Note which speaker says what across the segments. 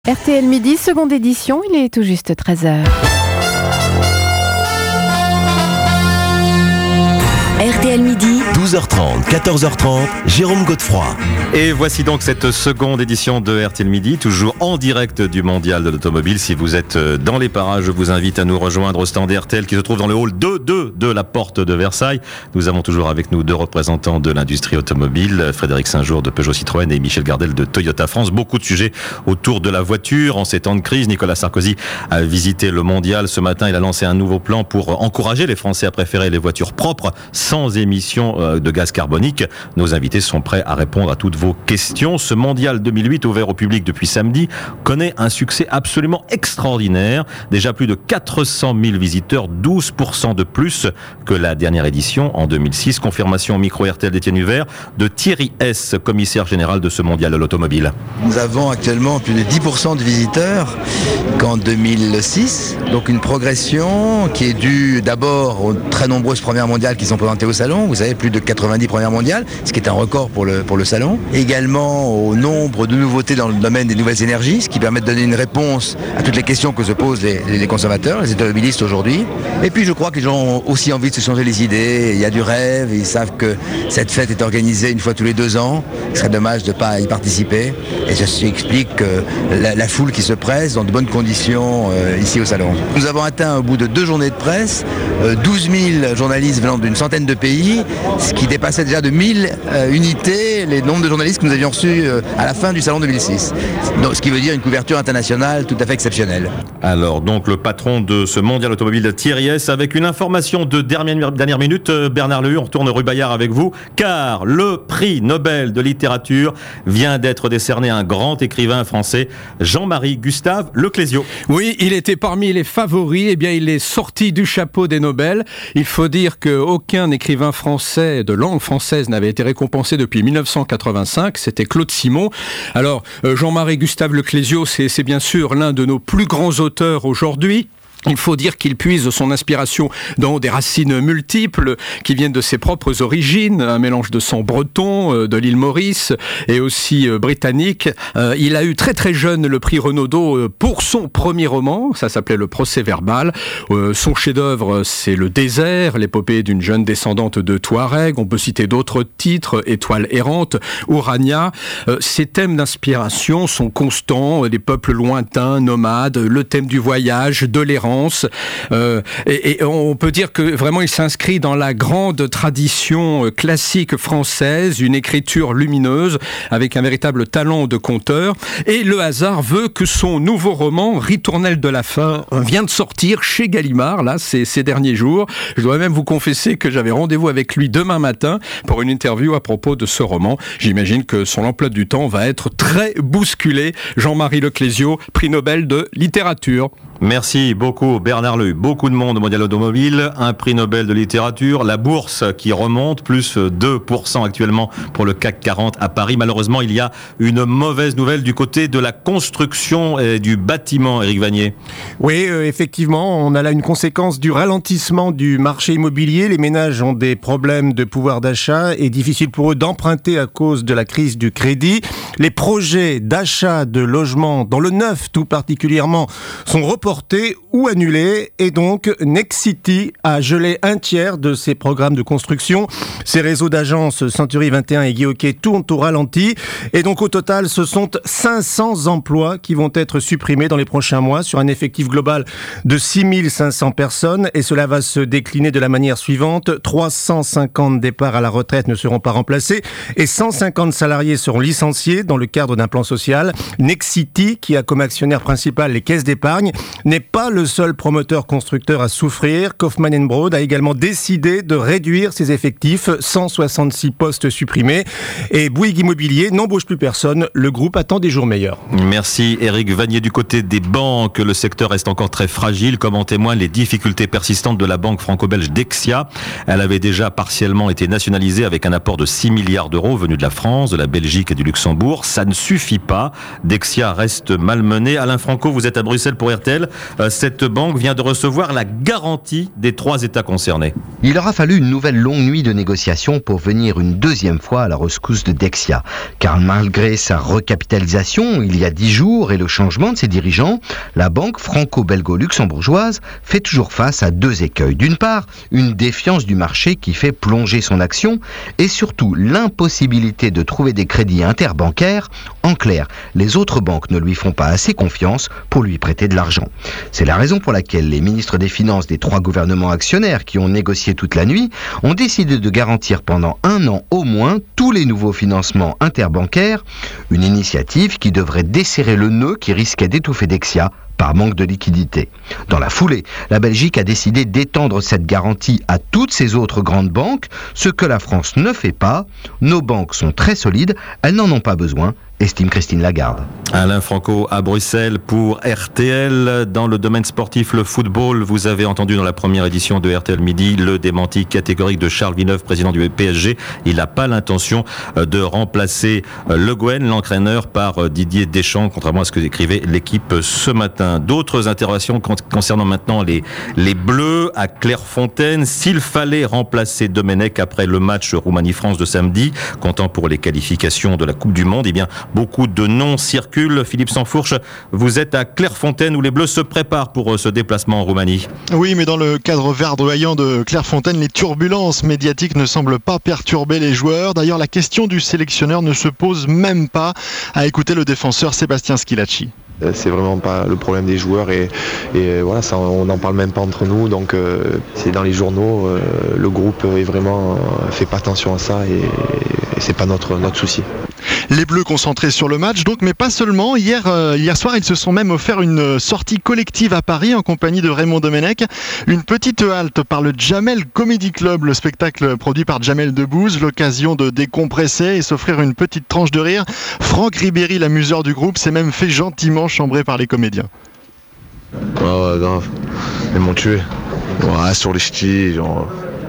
Speaker 1: RTL Midi, seconde édition, il est tout juste 13h.
Speaker 2: RTL Midi,
Speaker 3: 12h30, 14h30, Jérôme Godefroy.
Speaker 4: Et voici donc cette seconde édition de RTL Midi, toujours en direct du Mondial de l'Automobile. Si vous êtes dans les parages, je vous invite à nous rejoindre au stand RTL qui se trouve dans le hall 2 de la porte de Versailles. Nous avons toujours avec nous deux représentants de l'industrie automobile, Frédéric Saint-Jour de Peugeot Citroën et Michel Gardel de Toyota France. Beaucoup de sujets autour de la voiture. En ces temps de crise, Nicolas Sarkozy a visité le Mondial ce matin. Il a lancé un nouveau plan pour encourager les Français à préférer les voitures propres, sans émissions de gaz carbonique. Nos invités sont prêts à répondre à toutes vos questions. Ce Mondial 2008, ouvert au public depuis samedi, connaît un succès absolument extraordinaire. Déjà plus de 400 000 visiteurs, 12% de plus que la dernière édition en 2006. Confirmation au micro RTL d'Étienne Huvert de Thierry S, commissaire général de ce Mondial de l'automobile.
Speaker 5: Nous avons actuellement plus de 10% de visiteurs qu'en 2006. Donc une progression qui est due d'abord aux très nombreuses premières mondiales qui sont présentées au salon. Vous savez, plus de 90 premières mondiales, ce qui est un record pour le salon. Également au nombre de nouveautés dans le domaine des nouvelles énergies, ce qui permet de donner une réponse à toutes les questions que se posent les consommateurs, les automobilistes aujourd'hui. Et puis je crois que les gens ont aussi envie de se changer les idées. Il y a du rêve, ils savent que cette fête est organisée une fois tous les 2 ans. Ce serait dommage de ne pas y participer. Et ceci explique la foule qui se presse dans de bonnes conditions ici au salon. Nous avons atteint au bout de 2 journées de presse 12 000 journalistes venant d'une centaine de pays, ce qui dépassait déjà de 1000 unités les nombres de journalistes que nous avions reçus à la fin du salon 2006. Donc, ce qui veut dire une couverture internationale tout à fait exceptionnelle.
Speaker 4: Alors donc le patron de ce Mondial automobile, Thierry S, avec une information de dernière minute. Bernard Lehu, on retourne rue Bayard avec vous, car le prix Nobel de littérature vient d'être décerné à un grand écrivain français, Jean-Marie Gustave Leclésio.
Speaker 6: Oui, il était parmi les favoris. Eh bien, il est sorti du chapeau des Nobel. Il faut dire qu'aucun écrivain français de langue française n'avait été récompensé depuis 1985. C'était Claude Simon. Alors, Jean-Marie Gustave Leclésio, c'est bien sûr l'un de nos plus grands auteurs aujourd'hui. Il faut dire qu'il puise son inspiration dans des racines multiples qui viennent de ses propres origines, un mélange de sang breton, de l'île Maurice et aussi britannique. Il a eu très très jeune le prix Renaudot pour son premier roman, ça s'appelait Le Procès-verbal. Son chef-d'œuvre, c'est Le Désert, l'épopée d'une jeune descendante de Touareg. On peut citer d'autres titres, Étoile errante, Urania. Ces thèmes d'inspiration sont constants, des peuples lointains, nomades, le thème du voyage, de l'errance. Et on peut dire que vraiment il s'inscrit dans la grande tradition classique française, une écriture lumineuse avec un véritable talent de conteur. Et le hasard veut que son nouveau roman, Ritournelle de la faim, vient de sortir chez Gallimard, là, ces derniers jours. Je dois même vous confesser que j'avais rendez-vous avec lui demain matin pour une interview à propos de ce roman. J'imagine que son emploi du temps va être très bousculé. Jean-Marie Leclésio, prix Nobel de littérature.
Speaker 4: Merci beaucoup Bernard Lehu. Beaucoup de monde au Mondial automobile, un prix Nobel de littérature, la bourse qui remonte, plus 2% actuellement pour le CAC 40 à Paris. Malheureusement, il y a une mauvaise nouvelle du côté de la construction et du bâtiment, Éric Vanier.
Speaker 7: Oui, effectivement, on a là une conséquence du ralentissement du marché immobilier. Les ménages ont des problèmes de pouvoir d'achat et difficile pour eux d'emprunter à cause de la crise du crédit. Les projets d'achat de logements, dans le neuf tout particulièrement, sont reportés ou annulés, et donc Nexity a gelé 1/3 de ses programmes de construction. Ses réseaux d'agences Century 21 et Guy Hockey tournent au ralenti, et donc au total ce sont 500 emplois qui vont être supprimés dans les prochains mois sur un effectif global de 6500 personnes, et cela va se décliner de la manière suivante: 350 départs à la retraite ne seront pas remplacés et 150 salariés seront licenciés dans le cadre d'un plan social. Nexity, qui a comme actionnaire principal les caisses d'épargne, n'est pas le seul promoteur constructeur à souffrir. Kaufmann & Broad a également décidé de réduire ses effectifs, 166 postes supprimés. Et Bouygues Immobilier n'embauche plus personne. Le groupe attend des jours meilleurs.
Speaker 4: Merci Éric Vanier. Du côté des banques, le secteur reste encore très fragile, comme en témoignent les difficultés persistantes de la banque franco-belge Dexia. Elle avait déjà partiellement été nationalisée avec un apport de 6 milliards d'euros venus de la France, de la Belgique et du Luxembourg. Ça ne suffit pas. Dexia reste malmenée. Alain Franco, vous êtes à Bruxelles pour RTL. RTL. Cette banque vient de recevoir la garantie des 3 États concernés.
Speaker 8: Il aura fallu une nouvelle longue nuit de négociations pour venir une deuxième fois à la rescousse de Dexia. Car malgré sa recapitalisation il y a 10 jours et le changement de ses dirigeants, la banque franco-belgo-luxembourgeoise fait toujours face à 2 écueils. D'une part, une défiance du marché qui fait plonger son action et surtout l'impossibilité de trouver des crédits interbancaires. En clair, les autres banques ne lui font pas assez confiance pour lui prêter de l'argent. C'est la raison pour laquelle les ministres des Finances des 3 gouvernements actionnaires qui ont négocié toute la nuit ont décidé de garantir pendant 1 an au moins tous les nouveaux financements interbancaires, une initiative qui devrait desserrer le nœud qui risquait d'étouffer Dexia par manque de liquidité. Dans la foulée, la Belgique a décidé d'étendre cette garantie à toutes ces autres grandes banques, ce que la France ne fait pas. Nos banques sont très solides, elles n'en ont pas besoin, estime Christine Lagarde.
Speaker 4: Alain Franco à Bruxelles pour RTL. Dans le domaine sportif, le football, vous avez entendu dans la première édition de RTL Midi le démenti catégorique de Charles Villeneuve, président du PSG. Il n'a pas l'intention de remplacer Le Guen, l'entraîneur, par Didier Deschamps, contrairement à ce que décrivait l'équipe ce matin. D'autres interrogations concernant maintenant les Bleus à Clairefontaine. S'il fallait remplacer Domenech après le match Roumanie-France de samedi, comptant pour les qualifications de la Coupe du Monde, eh bien, beaucoup de noms circulent. Philippe Sansfourche, vous êtes à Clairefontaine où les Bleus se préparent pour ce déplacement en Roumanie.
Speaker 9: Oui, mais dans le cadre verdoyant de Clairefontaine, les turbulences médiatiques ne semblent pas perturber les joueurs. D'ailleurs, la question du sélectionneur ne se pose même pas, à écouter le défenseur Sébastien Schilacci.
Speaker 10: C'est vraiment pas le problème des joueurs et voilà, ça, on n'en parle même pas entre nous, donc c'est dans les journaux, le groupe est vraiment fait pas attention à ça et c'est pas notre souci.
Speaker 9: Les Bleus concentrés sur le match, donc, mais pas seulement. Hier soir, ils se sont même offert une sortie collective à Paris en compagnie de Raymond Domenech. Une petite halte par le Jamel Comedy Club, le spectacle produit par Jamel Debbouze, l'occasion de décompresser et s'offrir une petite tranche de rire. Franck Ribéry, l'amuseur du groupe, s'est même fait gentiment chambrer par les comédiens.
Speaker 10: Ouais, grave. Ils m'ont tué. Ouais, sur les ch'tis, genre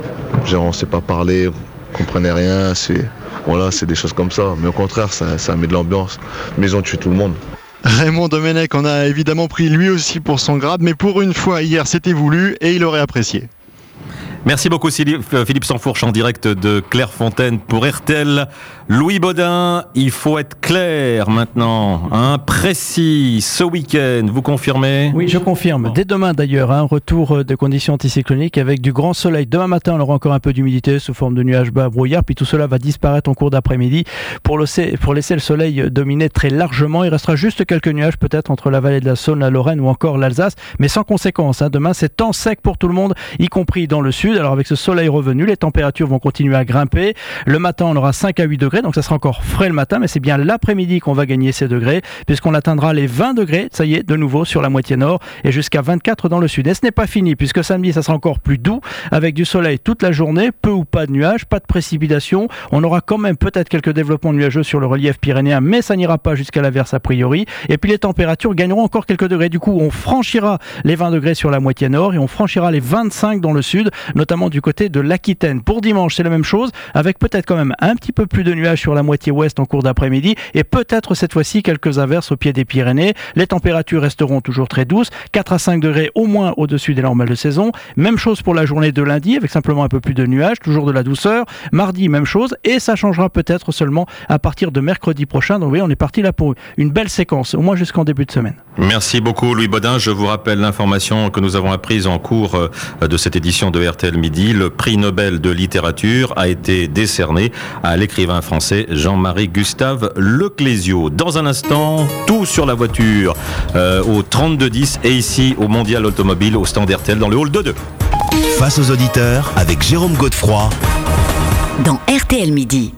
Speaker 10: on sait pas parler, on comprenait rien, c'est des choses comme ça. Mais au contraire, ça met de l'ambiance. Mais ils ont tué tout le monde.
Speaker 9: Raymond Domenech en a évidemment pris lui aussi pour son grade, mais pour une fois hier, c'était voulu et il aurait apprécié.
Speaker 4: Merci beaucoup Philippe Sansfourche en direct de Clairefontaine pour RTL. Louis Baudin, il faut être clair maintenant, précis. Ce week-end, vous confirmez ?
Speaker 11: Oui, je confirme. Dès demain d'ailleurs, retour de conditions anticycloniques avec du grand soleil. Demain matin, on aura encore un peu d'humidité sous forme de nuages bas, brouillard, puis tout cela va disparaître en cours d'après-midi pour laisser le soleil dominer très largement. Il restera juste quelques nuages peut-être entre la vallée de la Saône, la Lorraine ou encore l'Alsace, mais sans conséquence. Demain, c'est temps sec pour tout le monde, y compris dans le sud. Alors avec ce soleil revenu, les températures vont continuer à grimper. Le matin, on aura 5 à 8 degrés, donc ça sera encore frais le matin, mais c'est bien l'après-midi qu'on va gagner ces degrés, puisqu'on atteindra les 20 degrés, ça y est, de nouveau sur la moitié nord, et jusqu'à 24 dans le sud. Et ce n'est pas fini, puisque samedi, ça sera encore plus doux, avec du soleil toute la journée, peu ou pas de nuages, pas de précipitations. On aura quand même peut-être quelques développements nuageux sur le relief pyrénéen, mais ça n'ira pas jusqu'à l'averse a priori. Et puis les températures gagneront encore quelques degrés. Du coup, on franchira les 20 degrés sur la moitié nord, et on franchira les 25 dans le sud, notamment du côté de l'Aquitaine. Pour dimanche, c'est la même chose, avec peut-être quand même un petit peu plus de nuages sur la moitié ouest en cours d'après-midi, et peut-être cette fois-ci quelques averses au pied des Pyrénées. Les températures resteront toujours très douces, 4 à 5 degrés au moins au-dessus des normales de saison. Même chose pour la journée de lundi, avec simplement un peu plus de nuages, toujours de la douceur. Mardi, même chose, et ça changera peut-être seulement à partir de mercredi prochain. Donc oui, on est parti là pour une belle séquence, au moins jusqu'en début de semaine.
Speaker 4: Merci beaucoup Louis Baudin. Je vous rappelle l'information que nous avons apprise en cours de cette édition de RTL Midi. Le prix Nobel de littérature a été décerné à l'écrivain français Jean-Marie Gustave Leclésio. Dans un instant, tout sur la voiture au 3210 et ici au Mondial Automobile au stand RTL dans le hall 2-2.
Speaker 3: Face aux auditeurs avec Jérôme Godefroy.
Speaker 2: Dans RTL Midi.